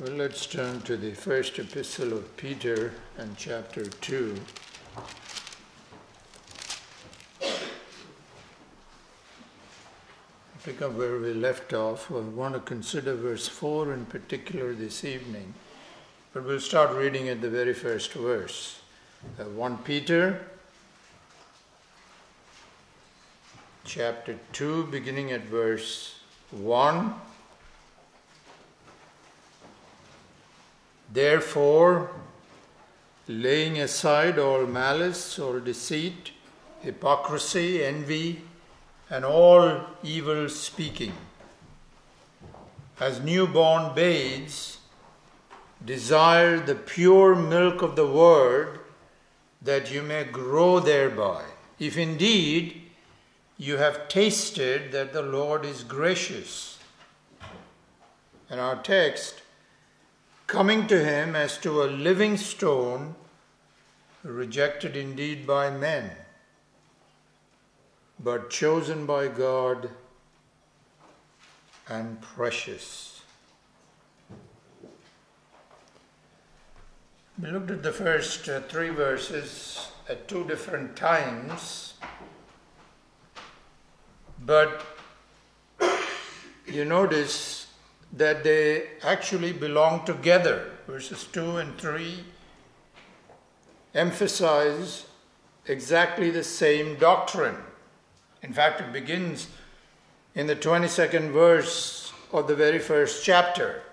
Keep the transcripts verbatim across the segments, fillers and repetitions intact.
Well, let's turn to the first epistle of Peter and chapter two. Pick up where we left off. We want to consider verse four in particular this evening, but we'll start reading at the very first verse. Uh, First Peter chapter two, beginning at verse one. Therefore, laying aside all malice, all deceit, hypocrisy, envy, and all evil speaking, as newborn babes, desire the pure milk of the word, that you may grow thereby, if indeed you have tasted that the Lord is gracious. And our text, coming to him as to a living stone, rejected indeed by men, but chosen by God and precious. We looked at the first uh, three verses at two different times, but you notice that they actually belong together. Verses two and three emphasize exactly the same doctrine. In fact, it begins in the twenty-second verse of the very first chapter.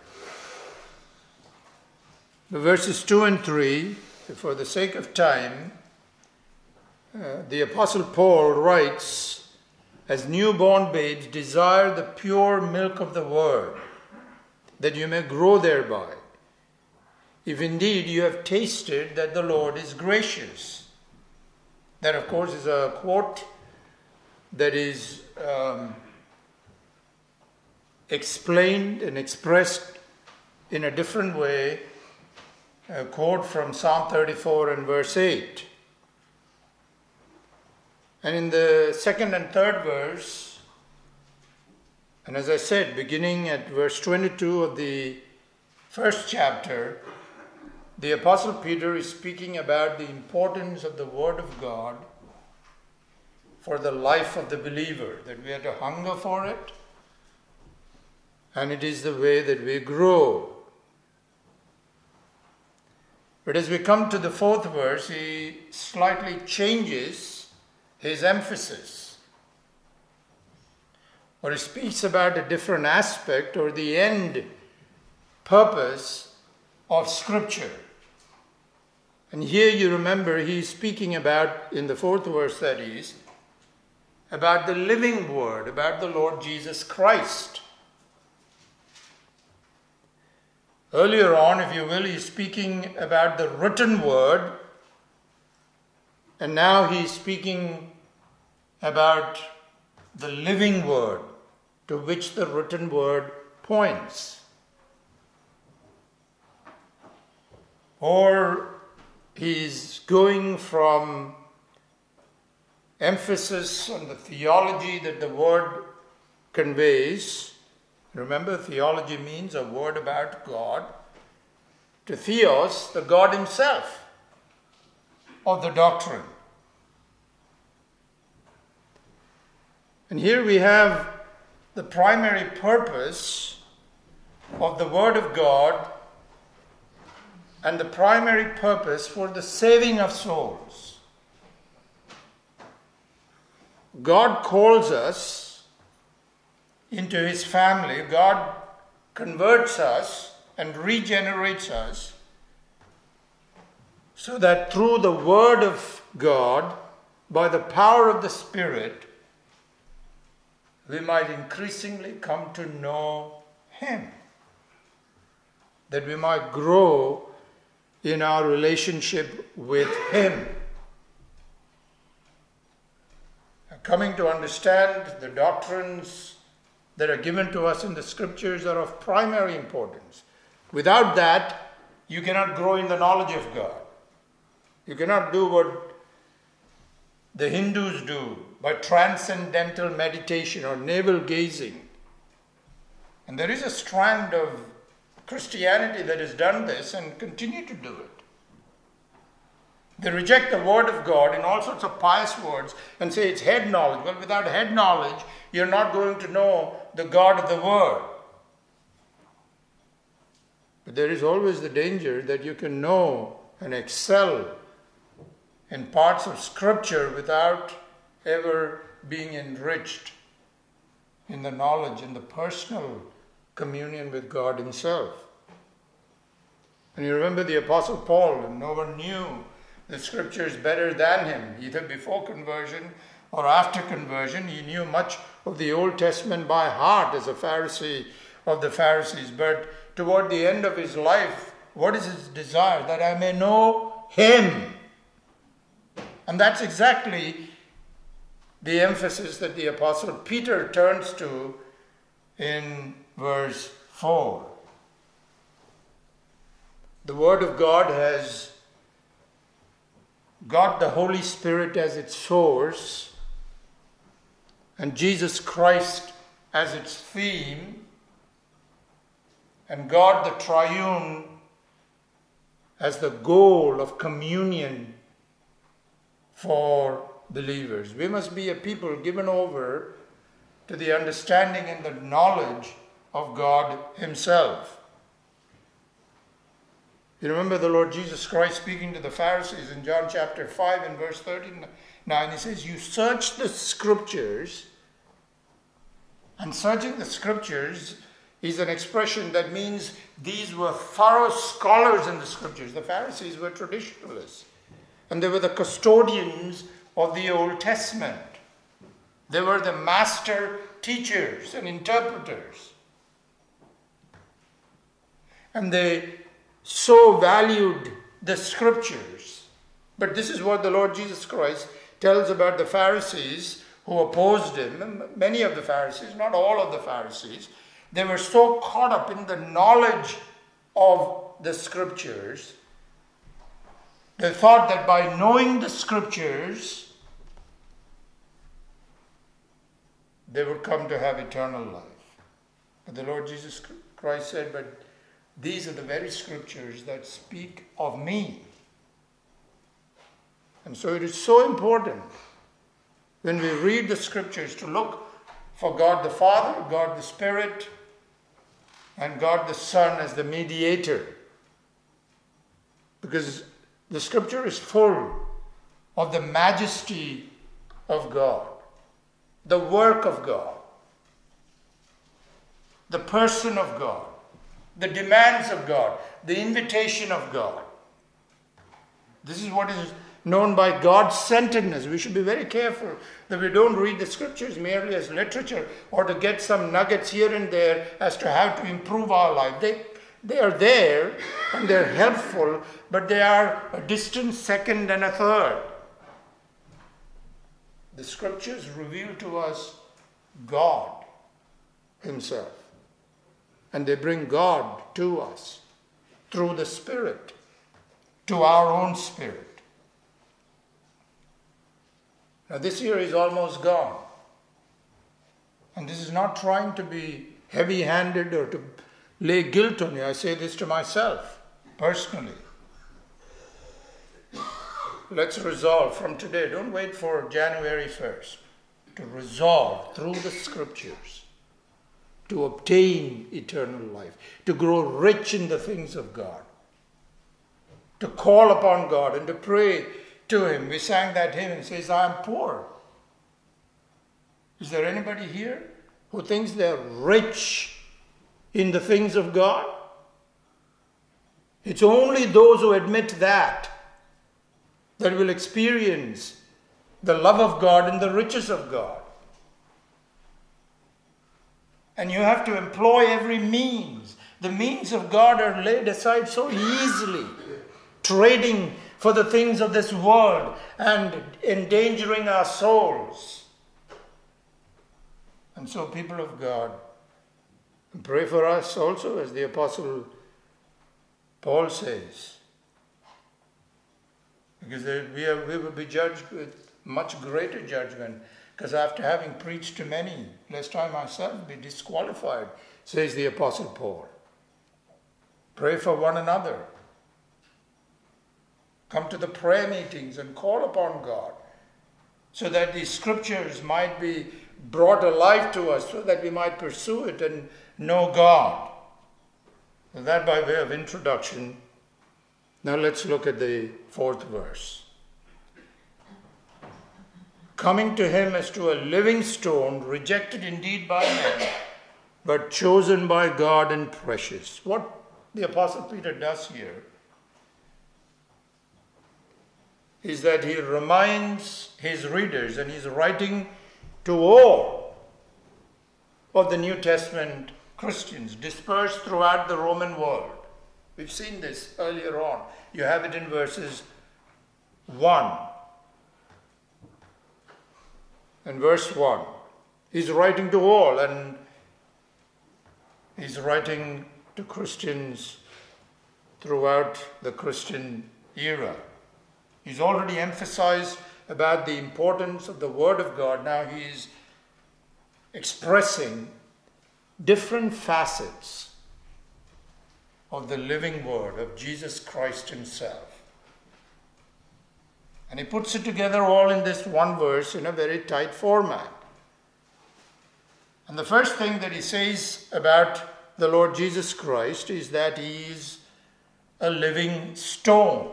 The verses two and three, for the sake of time, uh, the Apostle Paul writes, as newborn babes, desire the pure milk of the word, that you may grow thereby, if indeed you have tasted that the Lord is gracious. That, of course, is a quote that is um, explained and expressed in a different way, a quote from Psalm thirty-four and verse eight. And in the second and third verse, and as I said, beginning at verse twenty-two of the first chapter, the Apostle Peter is speaking about the importance of the Word of God for the life of the believer, that we are to hunger for it, and it is the way that we grow. But as we come to the fourth verse, he slightly changes his emphasis, or he speaks about a different aspect or the end purpose of Scripture. And here you remember he's speaking about, in the fourth verse that is, about the living word, about the Lord Jesus Christ. Earlier on, if you will, he's speaking about the written word, and now he's speaking about the living word to which the written word points. Or he's going from emphasis on the theology that the word conveys. Remember, theology means a word about God, to theos, the God himself of the doctrine. And here we have the primary purpose of the Word of God and the primary purpose for the saving of souls. God calls us into his family. God converts us and regenerates us so that through the Word of God, by the power of the Spirit, we might increasingly come to know him, that we might grow in our relationship with him. Coming to understand the doctrines that are given to us in the Scriptures are of primary importance. Without that, you cannot grow in the knowledge of God. You cannot do what the Hindus do by transcendental meditation or navel gazing. And there is a strand of Christianity that has done this and continue to do it. They reject the word of God in all sorts of pious words and say it's head knowledge. Well, without head knowledge, you're not going to know the God of the word. But there is always the danger that you can know and excel in parts of Scripture without ever being enriched in the knowledge and the personal communion with God Himself. And you remember the Apostle Paul, and no one knew the Scriptures better than him, either before conversion or after conversion. He knew much of the Old Testament by heart as a Pharisee of the Pharisees. But toward the end of his life, what is his desire? That I may know Him. And that's exactly the emphasis that the Apostle Peter turns to in verse four. The Word of God has got the Holy Spirit as its source and Jesus Christ as its theme, and God the Triune as the goal of communion for believers. We must be a people given over to the understanding and the knowledge of God Himself. You remember the Lord Jesus Christ speaking to the Pharisees in John chapter five and verse thirty-nine. He says, you search the Scriptures, and searching the Scriptures is an expression that means these were thorough scholars in the Scriptures. The Pharisees were traditionalists, and they were the custodians of the Old Testament. They were the master teachers and interpreters. And they so valued the Scriptures. But this is what the Lord Jesus Christ tells about the Pharisees who opposed Him. Many of the Pharisees, not all of the Pharisees, they were so caught up in the knowledge of the Scriptures, they thought that by knowing the Scriptures, they would come to have eternal life. But the Lord Jesus Christ said, but these are the very Scriptures that speak of me. And so it is so important when we read the Scriptures to look for God the Father, God the Spirit, and God the Son as the mediator. Because the Scripture is full of the majesty of God, the work of God, the person of God, the demands of God, the invitation of God. This is what is known by God-centeredness. We should be very careful that we don't read the Scriptures merely as literature or to get some nuggets here and there as to how to improve our life. They, they are there and they're helpful, but they are a distant second and a third. The Scriptures reveal to us God Himself. And they bring God to us through the Spirit, to our own spirit. Now this year is almost gone. And this is not trying to be heavy-handed or to lay guilt on you. I say this to myself, personally. Let's resolve from today. Don't wait for January first. To resolve through the Scriptures to obtain eternal life, to grow rich in the things of God, to call upon God and to pray to Him. We sang that hymn and says, I am poor. Is there anybody here who thinks they're rich in the things of God? It's only those who admit that that will experience the love of God and the riches of God. And you have to employ every means. The means of God are laid aside so easily, trading for the things of this world and endangering our souls. And so, people of God, pray for us also, as the Apostle Paul says, because we, are, we will be judged with much greater judgment. Because after having preached to many, lest I myself be disqualified, says the Apostle Paul. Pray for one another. Come to the prayer meetings and call upon God so that the scriptures might be brought alive to us, so that we might pursue it and know God. And that by way of introduction. Now let's look at the fourth verse. Coming to him as to a living stone, rejected indeed by men, but chosen by God and precious. What the Apostle Peter does here is that he reminds his readers, and he's writing to all of the New Testament Christians dispersed throughout the Roman world. We've seen this earlier on. You have it in verses one. In verse one, he's writing to all, and he's writing to Christians throughout the Christian era. He's already emphasized about the importance of the Word of God. Now he's expressing different facets of the living Word of Jesus Christ himself. And he puts it together all in this one verse in a very tight format. And the first thing that he says about the Lord Jesus Christ is that he is a living stone.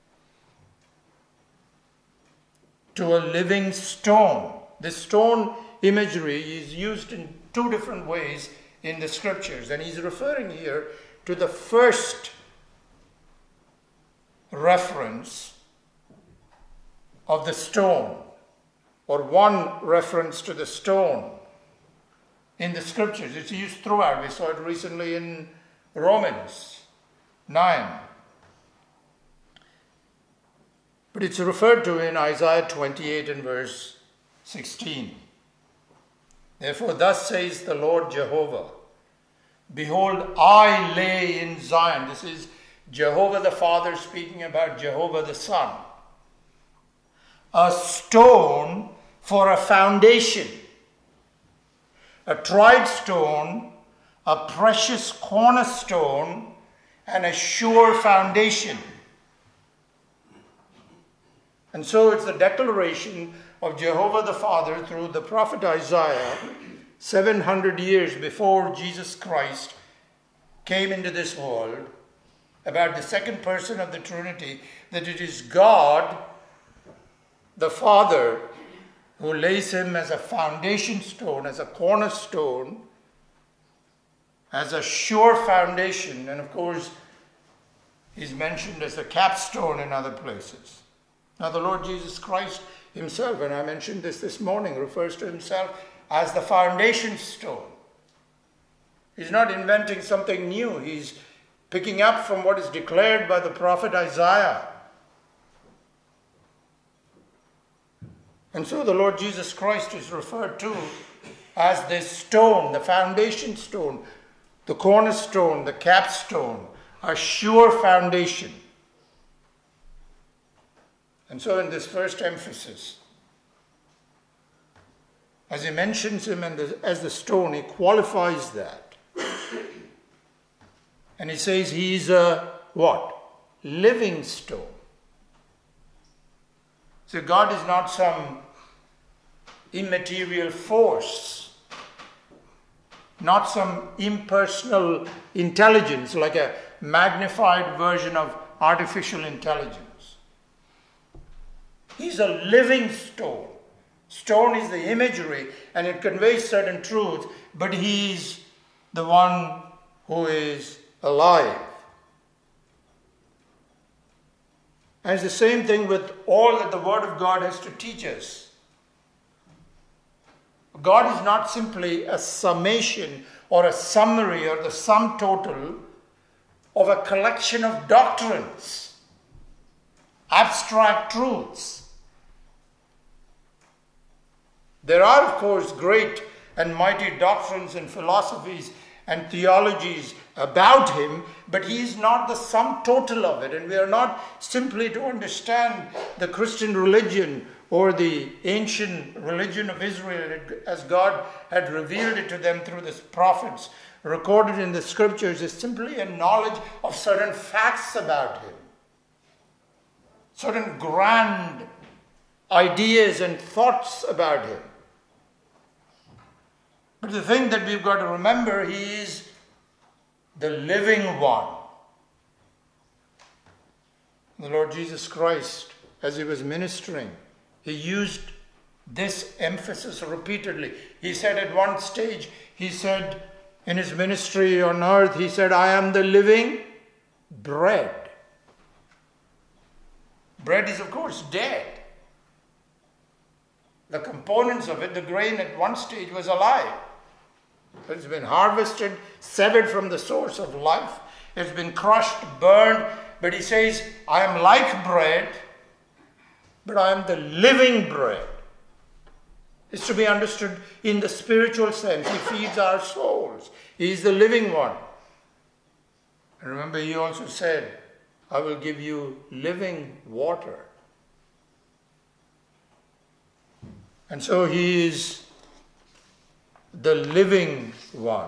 To a living stone. This stone imagery is used in two different ways in the scriptures, and he's referring here to the first reference of the stone, or one reference to the stone in the scriptures. It's used throughout. We saw it recently in Romans nine. But it's referred to in Isaiah twenty-eight and verse sixteen. Therefore, thus says the Lord Jehovah, behold, I lay in Zion. This is Jehovah the Father speaking about Jehovah the Son. A stone for a foundation, a tried stone, a precious cornerstone, and a sure foundation. And so it's the declaration of Jehovah the Father through the prophet Isaiah, seven hundred years before Jesus Christ came into this world, about the second person of the Trinity, that it is God, the Father, who lays him as a foundation stone, as a cornerstone, as a sure foundation, and of course, he's mentioned as a capstone in other places. Now, the Lord Jesus Christ himself, and I mentioned this this morning, refers to himself as the foundation stone. He's not inventing something new. He's picking up from what is declared by the prophet Isaiah. And so the Lord Jesus Christ is referred to as this stone, the foundation stone, the cornerstone, the capstone, a sure foundation. And so in this first emphasis, as he mentions him as the stone, he qualifies that. And he says he's a what? Living stone. So God is not some immaterial force, not some impersonal intelligence, like a magnified version of artificial intelligence. He's a living stone. Stone is the imagery and it conveys certain truths, but he's the one who is alive. And it's the same thing with all that the Word of God has to teach us. God is not simply a summation or a summary or the sum total of a collection of doctrines, abstract truths. There are, of course, great and mighty doctrines and philosophies and theologies about him, but he is not the sum total of it. And we are not simply to understand the Christian religion or the ancient religion of Israel as God had revealed it to them through the prophets recorded in the scriptures is simply a knowledge of certain facts about him, certain grand ideas and thoughts about him. But the thing that we've got to remember, he is the living one. The Lord Jesus Christ, as he was ministering, he used this emphasis repeatedly. He said at one stage, he said in his ministry on earth, he said, I am the living bread. Bread is, of course, dead. The components of it, the grain at one stage was alive. It's been harvested, severed from the source of life. It's been crushed, burned. But he says, I am like bread, but I am the living bread. It's to be understood in the spiritual sense. He feeds our souls. He is the living one. And remember, he also said, I will give you living water. And so he is the living one.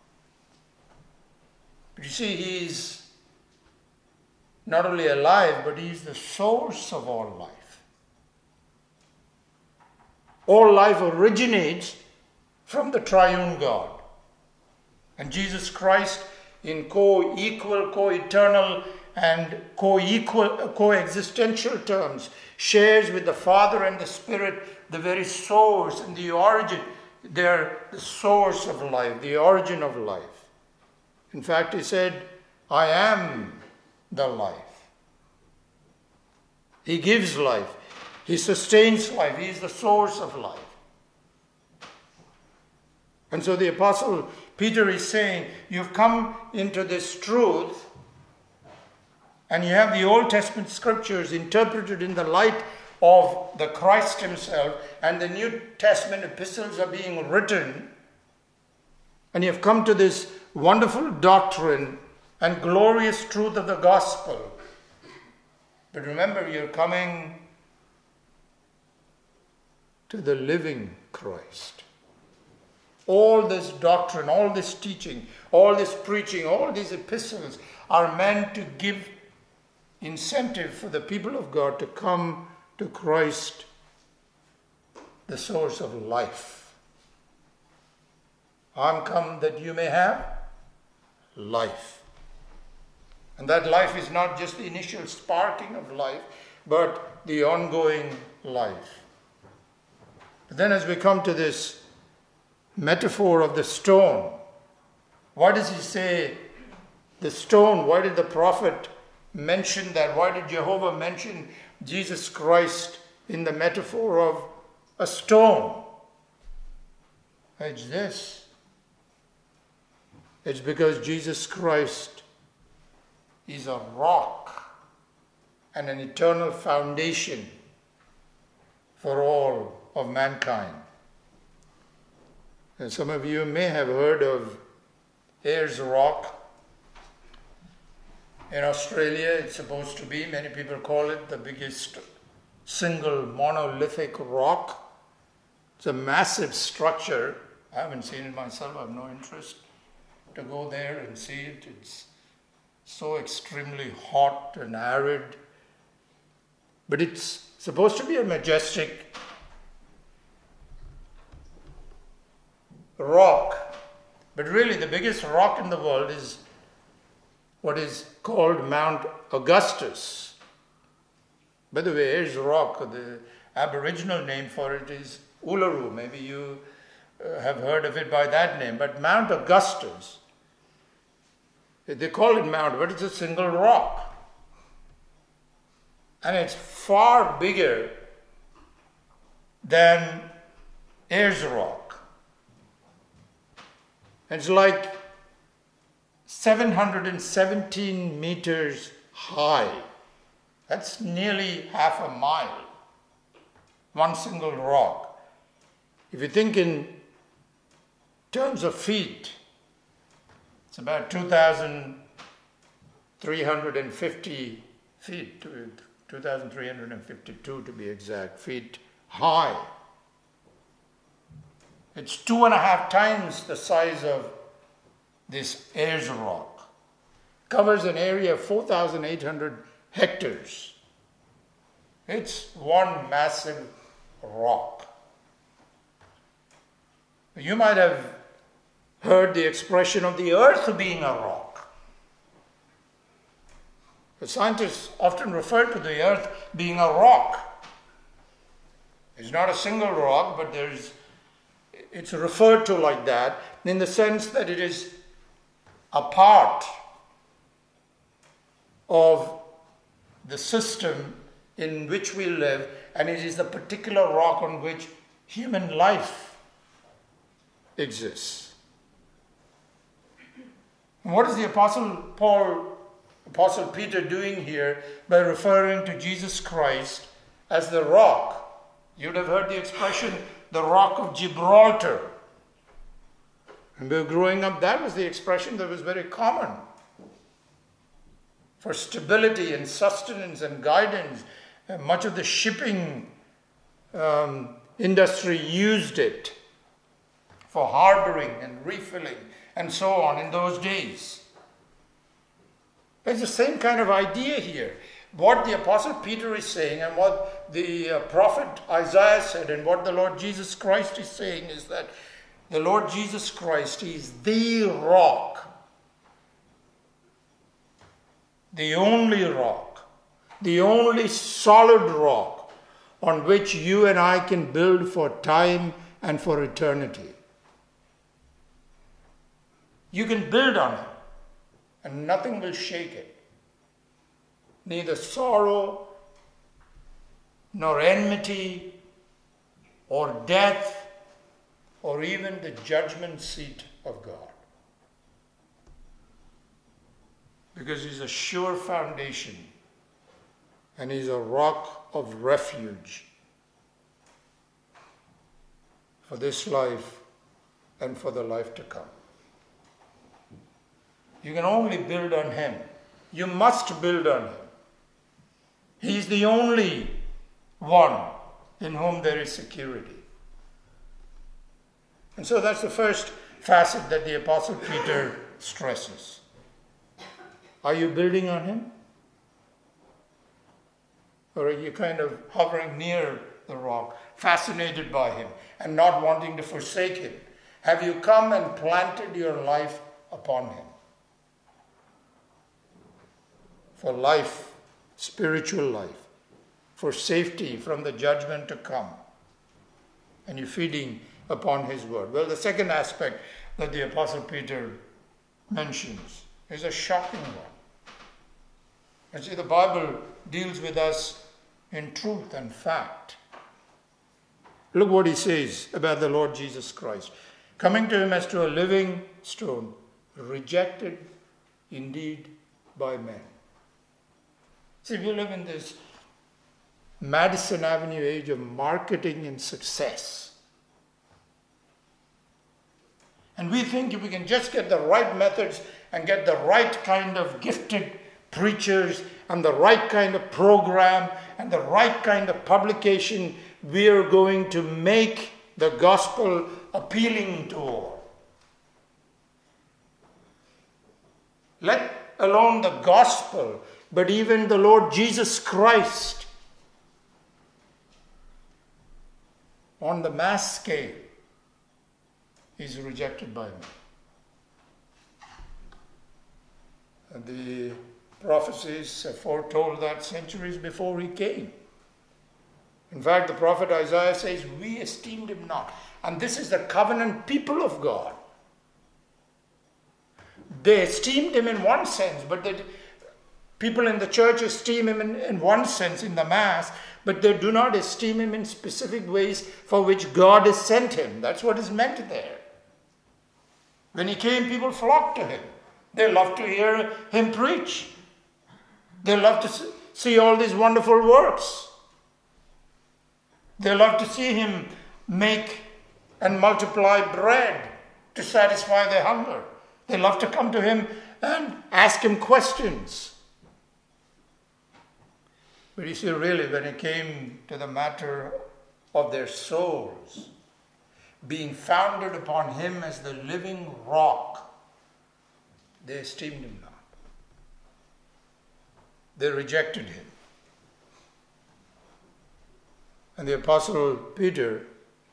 But you see, he is not only alive, but he is the source of all life. All life originates from the triune God. And Jesus Christ, in co-equal, co-eternal, and co-equal, co-existential terms, shares with the Father and the Spirit the very source and the origin. They're the source of life, the origin of life. In fact, he said, I am the life. He gives life. He sustains life. He is the source of life. And so the Apostle Peter is saying, you've come into this truth, and you have the Old Testament scriptures interpreted in the light of the Christ himself, and the New Testament epistles are being written, and you have come to this wonderful doctrine and glorious truth of the gospel. But remember, you're coming to the living Christ. All this doctrine, all this teaching, all this preaching, all these epistles are meant to give incentive for the people of God to come to Christ, the source of life. I'm come that you may have life. And that life is not just the initial sparking of life, but the ongoing life. But then as we come to this metaphor of the stone, why does he say the stone? Why did the prophet mention that? Why did Jehovah mention Jesus Christ in the metaphor of a stone? It's this. It's because Jesus Christ is a rock and an eternal foundation for all of mankind. And some of you may have heard of Ayers Rock. In Australia, it's supposed to be, many people call it the biggest single monolithic rock. It's a massive structure. I haven't seen it myself. I have no interest to go there and see it. It's so extremely hot and arid. But it's supposed to be a majestic rock. But really, the biggest rock in the world is what is called Mount Augustus. By the way, Ayers Rock, the Aboriginal name for it is Uluru. Maybe you uh, have heard of it by that name. But Mount Augustus, they call it Mount, but it's a single rock. And it's far bigger than Ayers Rock. It's like seven hundred seventeen meters high. That's nearly half a mile. One single rock. If you think in terms of feet, it's about two thousand three hundred fifty feet, two thousand three hundred fifty-two to be exact, feet high. It's two and a half times the size of this Ayers Rock. Covers an area of four thousand eight hundred hectares. It's one massive rock. You might have heard the expression of the earth being a rock. The scientists often refer to the earth being a rock. It's not a single rock, but there's, it's referred to like that in the sense that it is a part of the system in which we live, and it is the particular rock on which human life exists. And what is the Apostle Paul, Apostle Peter doing here by referring to Jesus Christ as the rock? You'd have heard the expression, the rock of Gibraltar. And we were growing up, that was the expression that was very common for stability and sustenance and guidance. And much of the shipping um, industry used it for harboring and refilling and so on in those days. It's the same kind of idea here. What the Apostle Peter is saying and what the uh, prophet Isaiah said and what the Lord Jesus Christ is saying is that the Lord Jesus Christ is the rock, the only rock, the only solid rock on which you and I can build for time and for eternity. You can build on it and nothing will shake it. Neither sorrow, nor enmity, or death, or even the judgment seat of God. Because He's a sure foundation and He's a rock of refuge for this life and for the life to come. You can only build on Him. You must build on Him. He's the only one in whom there is security. And so that's the first facet that the Apostle Peter stresses. Are you building on Him? Or are you kind of hovering near the rock, fascinated by Him and not wanting to forsake Him? Have you come and planted your life upon Him? For life, spiritual life, for safety from the judgment to come. And you're feeding upon His word. Well, the second aspect that the Apostle Peter mentions is a shocking one. You see, the Bible deals with us in truth and fact. Look what he says about the Lord Jesus Christ. Coming to Him as to a living stone, rejected indeed by men. See, we live in this Madison Avenue age of marketing and success. And we think if we can just get the right methods and get the right kind of gifted preachers and the right kind of program and the right kind of publication, we are going to make the gospel appealing to all. Let alone the gospel, but even the Lord Jesus Christ on the mass scale is rejected by men. And the prophecies have foretold that centuries before He came. In fact, the prophet Isaiah says, we esteemed Him not. And this is the covenant people of God. They esteemed Him in one sense, but the people in the church esteem Him in, in one sense, in the Mass, but they do not esteem Him in specific ways for which God has sent Him. That's what is meant there. When He came, people flocked to Him. They loved to hear Him preach. They loved to see all these wonderful works. They loved to see Him make and multiply bread to satisfy their hunger. They loved to come to Him and ask Him questions. But you see, really, when it came to the matter of their souls being founded upon Him as the living rock, They esteemed him not. They rejected him. And the Apostle Peter,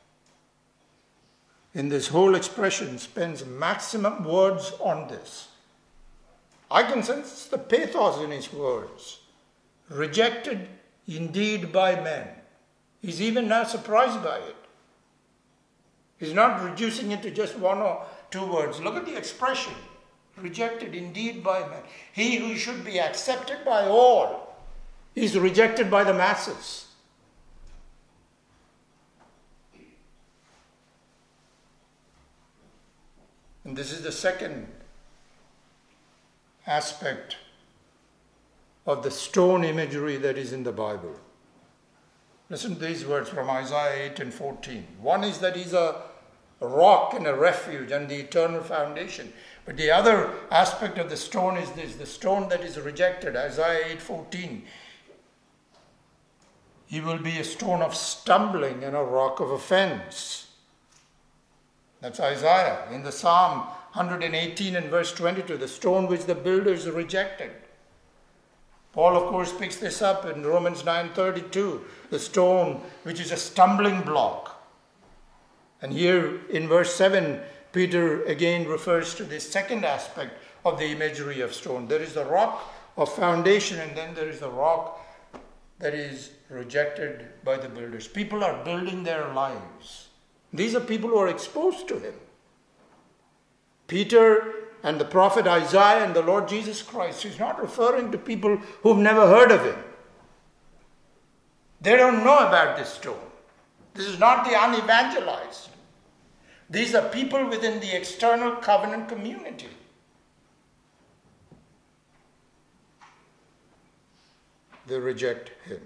in this whole expression, spends maximum words on this. I can sense the pathos in his words. Rejected indeed by men. He's even now surprised by it. He's not reducing it to just one or two words. Look at the expression. Rejected indeed by men. He who should be accepted by all is rejected by the masses. And this is the second aspect of the stone imagery that is in the Bible. Listen to these words from Isaiah eight and fourteen. One is that he's a rock and a refuge and the eternal foundation. But the other aspect of the stone is this, the stone that is rejected. Isaiah eight fourteen. He will be a stone of stumbling and a rock of offense. That's Isaiah. In the Psalm one eighteen and verse twenty-two, the stone which the builders rejected. Paul, of course, picks this up in Romans nine thirty-two, the stone which is a stumbling block. And here in verse seven, Peter again refers to this second aspect of the imagery of stone. There is the rock of foundation, and then there is the rock that is rejected by the builders. People are building their lives. These are people who are exposed to him. Peter and the prophet Isaiah and the Lord Jesus Christ. He's not referring to people who've never heard of him. They don't know about this stone. This is not the unevangelized. These are people within the external covenant community. They reject him.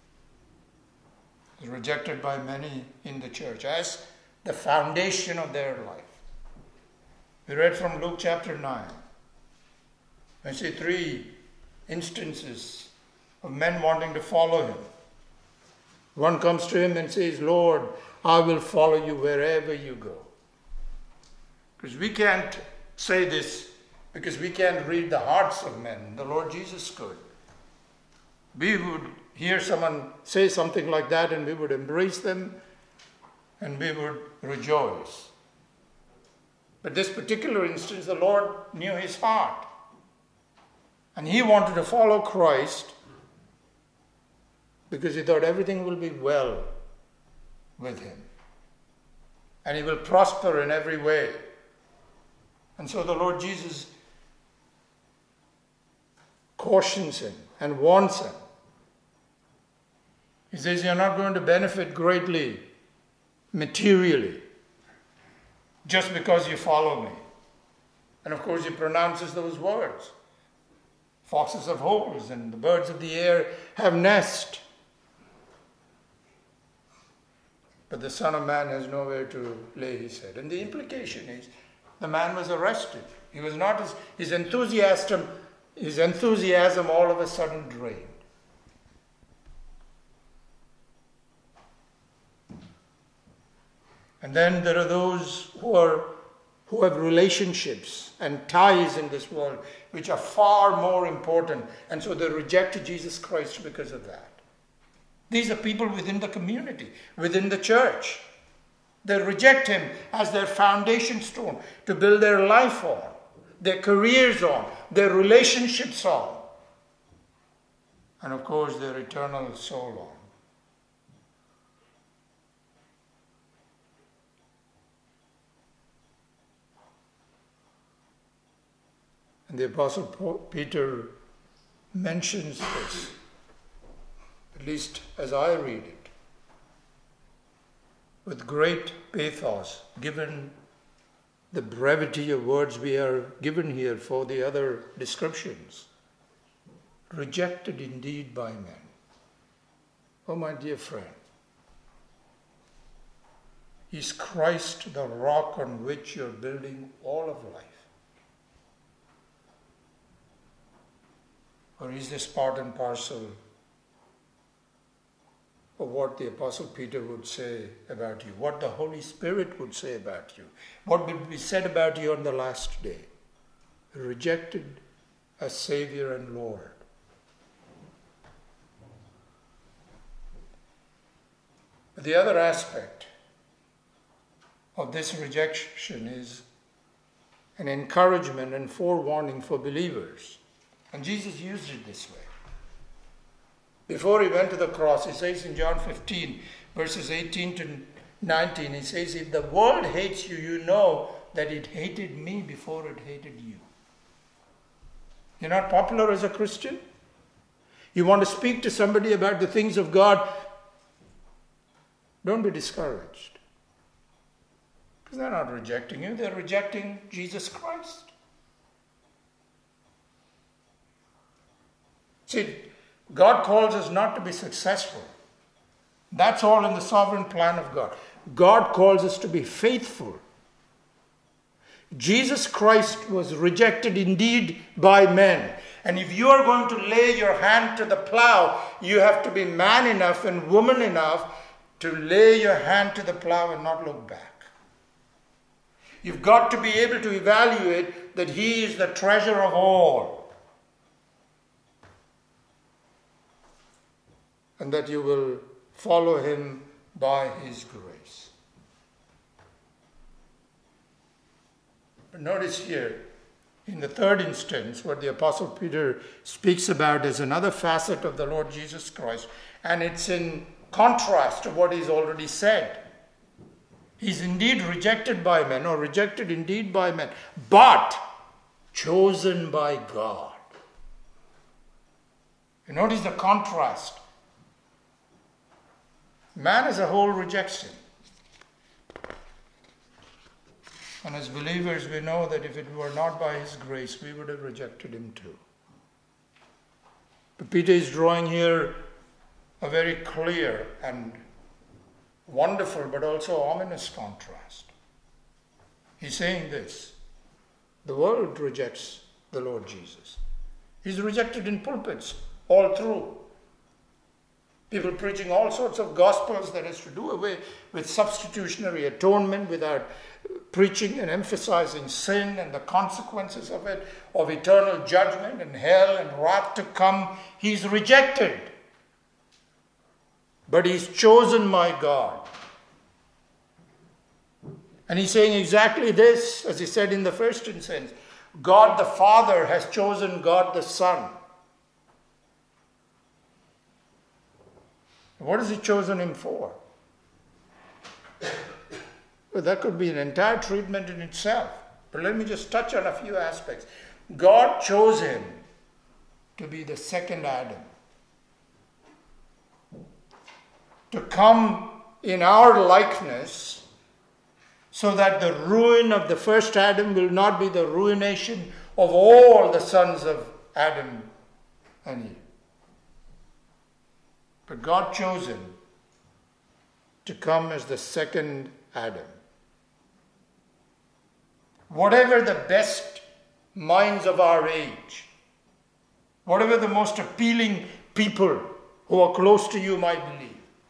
He's rejected by many in the church as the foundation of their life. We read from Luke chapter nine. I see three instances of men wanting to follow him. One comes to him and says, Lord, I will follow you wherever you go. Because we can't say this because we can't read the hearts of men. The Lord Jesus could. We would hear someone say something like that and we would embrace them and we would rejoice. But this particular instance, the Lord knew his heart. And he wanted to follow Christ because he thought everything will be well with him. And he will prosper in every way. And so the Lord Jesus cautions him and warns him. He says, you're not going to benefit greatly materially just because you follow me. And of course he pronounces those words. Foxes have holes and the birds of the air have nests. But the Son of Man has nowhere to lay his head. And the implication is the man was arrested. He was not his, his enthusiasm, his enthusiasm all of a sudden drained. And then there are those who are who have relationships and ties in this world which are far more important. And so they reject Jesus Christ because of that. These are people within the community, within the church. They reject him as their foundation stone to build their life on, their careers on, their relationships on, and of course their eternal soul on. And the Apostle Peter mentions this, at least as I read it, with great pathos, given the brevity of words we are given here for the other descriptions. Rejected indeed by men. Oh, my dear friend, is Christ the rock on which you're building all of life? Or is this part and parcel of what the Apostle Peter would say about you, what the Holy Spirit would say about you, what would be said about you on the last day? rejected as Savior and Lord. The other aspect of this rejection is an encouragement and forewarning for believers. And Jesus used it this way. Before he went to the cross, he says in John fifteen, verses eighteen to nineteen, he says, if the world hates you, you know that it hated me before it hated you. You're not popular as a Christian? You want to speak to somebody about the things of God? Don't be discouraged. Because they're not rejecting you, they're rejecting Jesus Christ. See, God calls us not to be successful. That's all in the sovereign plan of God. God calls us to be faithful. Jesus Christ was rejected indeed by men. And if you are going to lay your hand to the plow, you have to be man enough and woman enough to lay your hand to the plow and not look back. You've got to be able to evaluate that He is the treasure of all. And that you will follow Him by His grace. But notice here, in the third instance, what the Apostle Peter speaks about is another facet of the Lord Jesus Christ. And it's in contrast to what he's already said. He's indeed rejected by men, or rejected indeed by men, but chosen by God. You notice the contrast. Man as a whole rejects Him. And as believers, we know that if it were not by His grace, we would have rejected Him too. But Peter is drawing here a very clear and wonderful but also ominous contrast. He's saying this: the world rejects the Lord Jesus. He's rejected in pulpits all through. People preaching all sorts of gospels that has to do away with substitutionary atonement, without preaching and emphasizing sin and the consequences of it, of eternal judgment and hell and wrath to come. He's rejected. But He's chosen by God. And He's saying exactly this, as He said in the first instance. God the Father has chosen God the Son. What has He chosen Him for? Well, that could be an entire treatment in itself. But let me just touch on a few aspects. God chose Him to be the second Adam. To come in our likeness, so that the ruin of the first Adam will not be the ruination of all the sons of Adam and Eve. But God chose Him to come as the second Adam. Whatever the best minds of our age, whatever the most appealing people who are close to you might believe,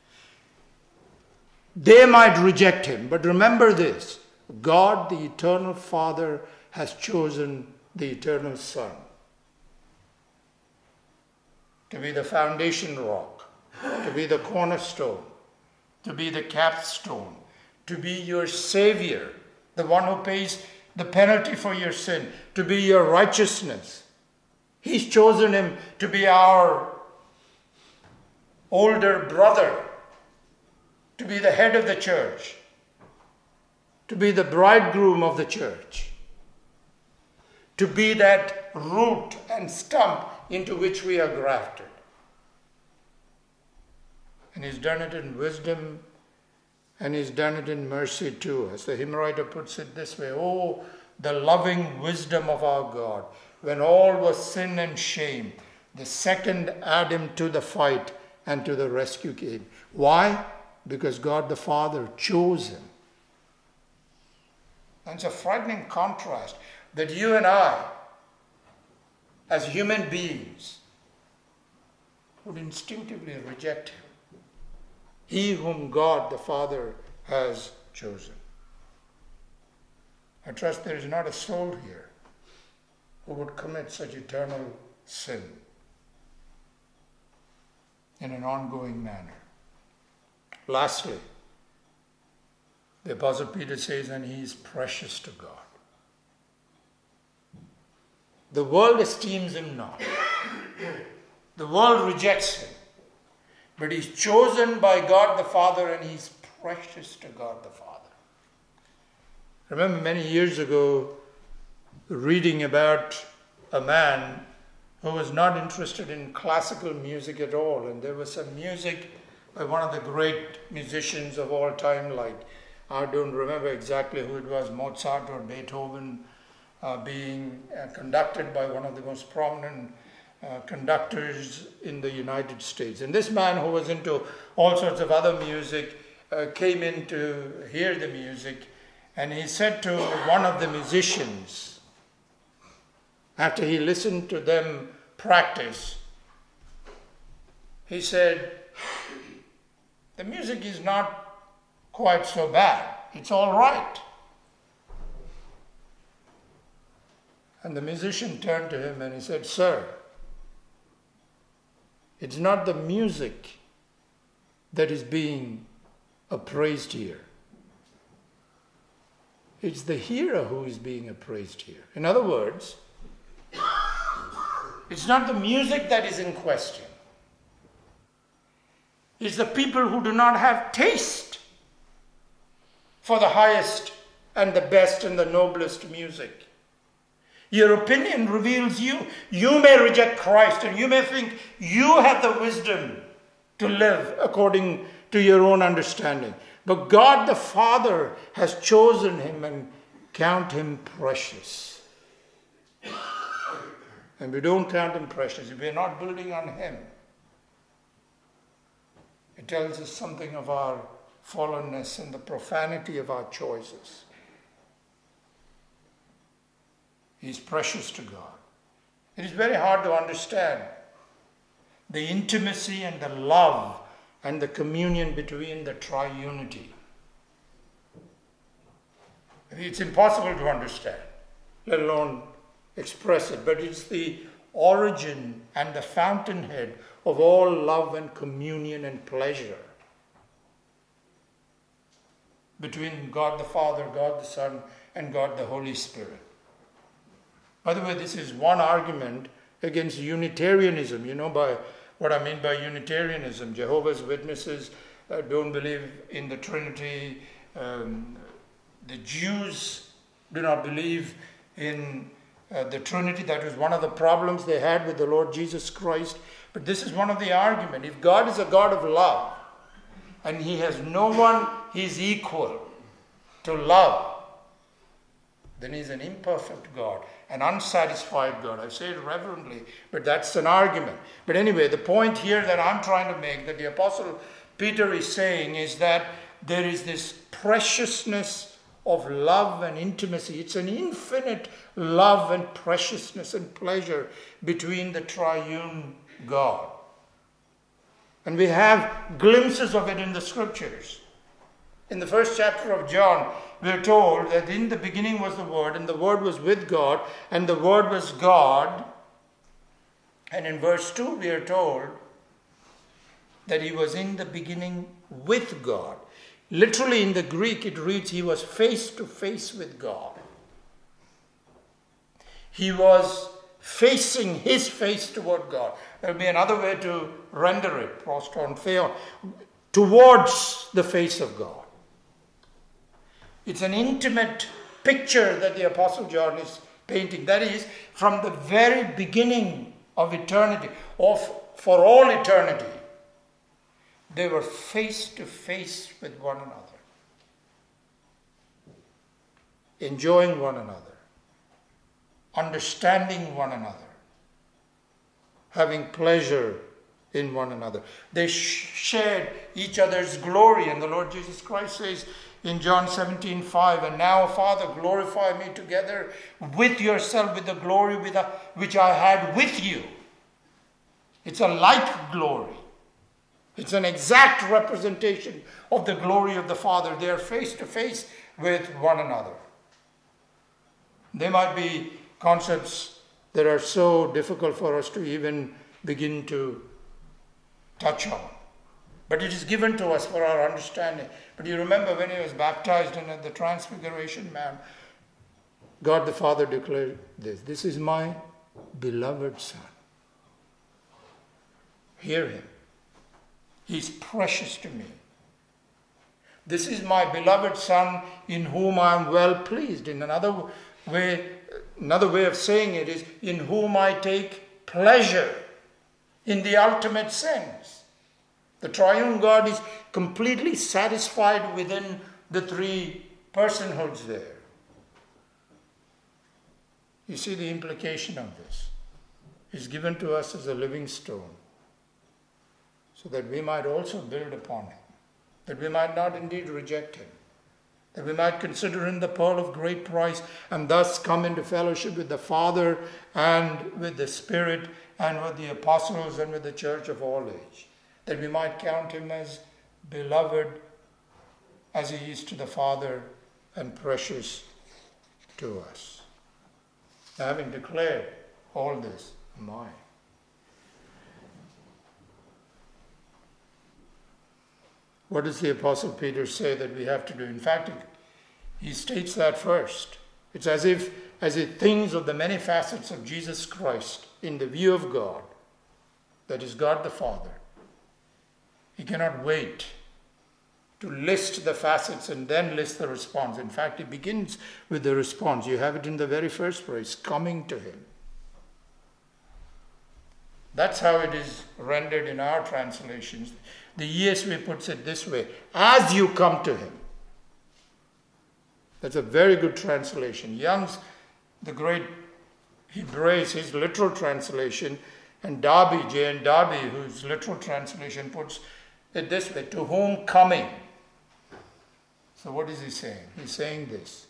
they might reject Him. But remember this: God, the eternal Father, has chosen the eternal Son to be the foundation rock, to be the cornerstone, to be the capstone, to be your Savior, the one who pays the penalty for your sin, to be your righteousness. He's chosen Him to be our older brother, to be the head of the church, to be the bridegroom of the church, to be that root and stump into which we are grafted. And He's done it in wisdom, and He's done it in mercy too. As the hymn writer puts it this way: oh, the loving wisdom of our God. When all was sin and shame, the second Adam to the fight and to the rescue came. Why? Because God the Father chose Him. And it's a frightening contrast that you and I, as human beings, would instinctively reject Him. He whom God the Father has chosen. I trust there is not a soul here who would commit such eternal sin in an ongoing manner. Lastly, the Apostle Peter says, and he is precious to God. The world esteems him not. The world rejects him. But he's chosen by God the Father, and he's precious to God the Father. I remember many years ago reading about a man who was not interested in classical music at all. And there was some music by one of the great musicians of all time, like, I don't remember exactly who it was, Mozart or Beethoven, uh, being uh, conducted by one of the most prominent uh, conductors in the United States. And this man, who was into all sorts of other music, uh, came in to hear the music, and he said to one of the musicians, after he listened to them practice, he said, the music is not quite so bad. It's all right. And the musician turned to him and he said, sir, it's not the music that is being appraised here. It's the hearer who is being appraised here. In other words, it's not the music that is in question. It's the people who do not have taste for the highest and the best and the noblest music. Your opinion reveals you. You may reject Christ and you may think you have the wisdom to live according to your own understanding. But God the Father has chosen him and count him precious. And we don't count him precious if we're not building on him. It tells us something of our fallenness and the profanity of our choices. He's precious to God. It is very hard to understand the intimacy and the love and the communion between the triunity. It's impossible to understand, let alone express it, but it's the origin and the fountainhead of all love and communion and pleasure between God the Father, God the Son, and God the Holy Spirit. By the way, this is one argument against Unitarianism. You know by what I mean by Unitarianism. Jehovah's Witnesses uh, don't believe in the Trinity. Um, the Jews do not believe in uh, the Trinity. That was one of the problems they had with the Lord Jesus Christ. But this is one of the arguments. If God is a God of love, and he has no one he's equal to love, then he's an imperfect God, an unsatisfied God. I say it reverently, but that's an argument. But anyway, the point here that I'm trying to make, that the Apostle Peter is saying, is that there is this preciousness of love and intimacy. It's an infinite love and preciousness and pleasure between the triune God. And we have glimpses of it in the scriptures. In the first chapter of John, we are told that in the beginning was the Word, and the Word was with God, and the Word was God. And in verse two, we are told that he was in the beginning with God. Literally in the Greek, it reads, he was face to face with God. He was facing his face toward God. There will be another way to render it, proston theon, towards the face of God. It's an intimate picture that the Apostle John is painting. That is, from the very beginning of eternity, of for all eternity, they were face to face with one another, enjoying one another, understanding one another, having pleasure in one another. They sh- shared each other's glory, and the Lord Jesus Christ says in John seventeen five, and now, Father, glorify me together with yourself with the glory with a, which I had with you. It's a like glory. It's an exact representation of the glory of the Father. They are face to face with one another. There might be concepts that are so difficult for us to even begin to touch on. But it is given to us for our understanding. But you remember when he was baptized and at the Transfiguration Mount, God the Father declared this, "This is my beloved Son. Hear him. He's precious to me. This is my beloved Son in whom I am well pleased." In another way, another way of saying it is, in whom I take pleasure in the ultimate sense. The triune God is completely satisfied within the three personhoods there. You see the implication of this. He's given to us as a living stone, so that we might also build upon him, that we might not indeed reject him, that we might consider him the pearl of great price, and thus come into fellowship with the Father and with the Spirit and with the apostles and with the church of all age, that we might count him as beloved as he is to the Father and precious to us. Now, having declared all this, my. What does the Apostle Peter say that we have to do? In fact, he states that first. It's as if, as he thinks of the many facets of Jesus Christ in the view of God, that is God the Father, he cannot wait to list the facets and then list the response. In fact, he begins with the response. You have it in the very first phrase, coming to him. That's how it is rendered in our translations. The E S V puts it this way, as you come to him. That's a very good translation. Young's, the great Hebraeus, his literal translation, and Darby, J N Darby, whose literal translation puts it this way, to whom coming. So what is he saying? He's saying this.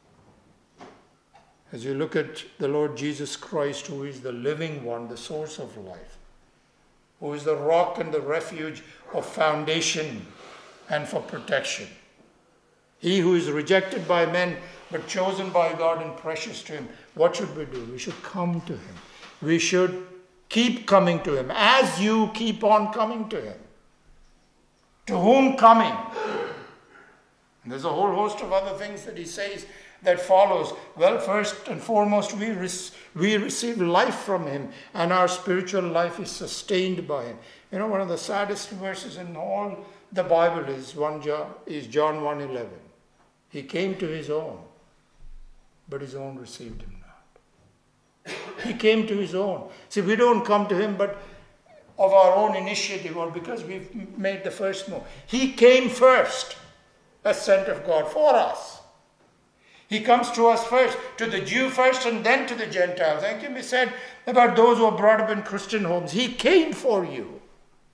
As you look at the Lord Jesus Christ, who is the living one, the source of life, who is the rock and the refuge of foundation and for protection. He who is rejected by men but chosen by God and precious to him. What should we do? We should come to him. We should keep coming to him as you keep on coming to him. To whom coming? And there's a whole host of other things that he says that follows. Well, first and foremost, we, rec- we receive life from him, and our spiritual life is sustained by him. You know, one of the saddest verses in all the Bible is, one John, is John one eleven. He came to his own, but his own received him not. He came to his own. See, we don't come to him but of our own initiative or because we've made the first move. He came first as sent of God for us. He comes to us first, to the Jew first and then to the Gentiles. And it can be said about those who are brought up in Christian homes. He came for you.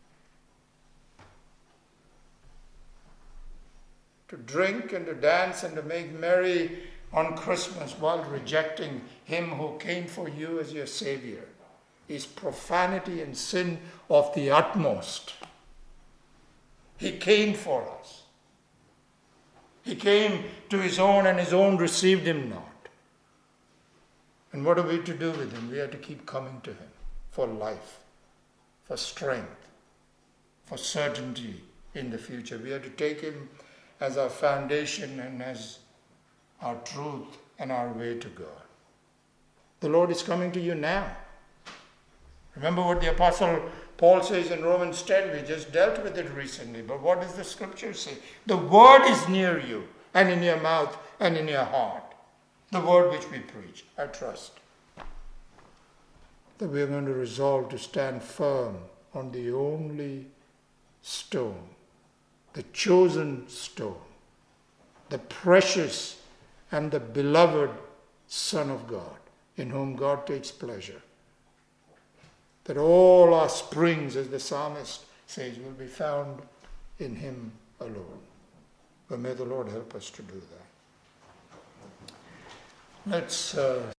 To drink and to dance and to make merry on Christmas while rejecting him who came for you as your Savior is profanity and sin of the utmost. He came for us. He came to his own and his own received him not. And what are we to do with him? We are to keep coming to him for life, for strength, for certainty in the future. We are to take him as our foundation and as our truth and our way to God. The Lord is coming to you now. Remember what the Apostle Paul says in Romans ten. We just dealt with it recently. But what does the scripture say? The word is near you and in your mouth and in your heart. The word which we preach. I trust that we are going to resolve to stand firm on the only stone, the chosen stone, the precious and the beloved Son of God, in whom God takes pleasure. That all our springs, as the psalmist says, will be found in him alone. But may the Lord help us to do that. Let's uh,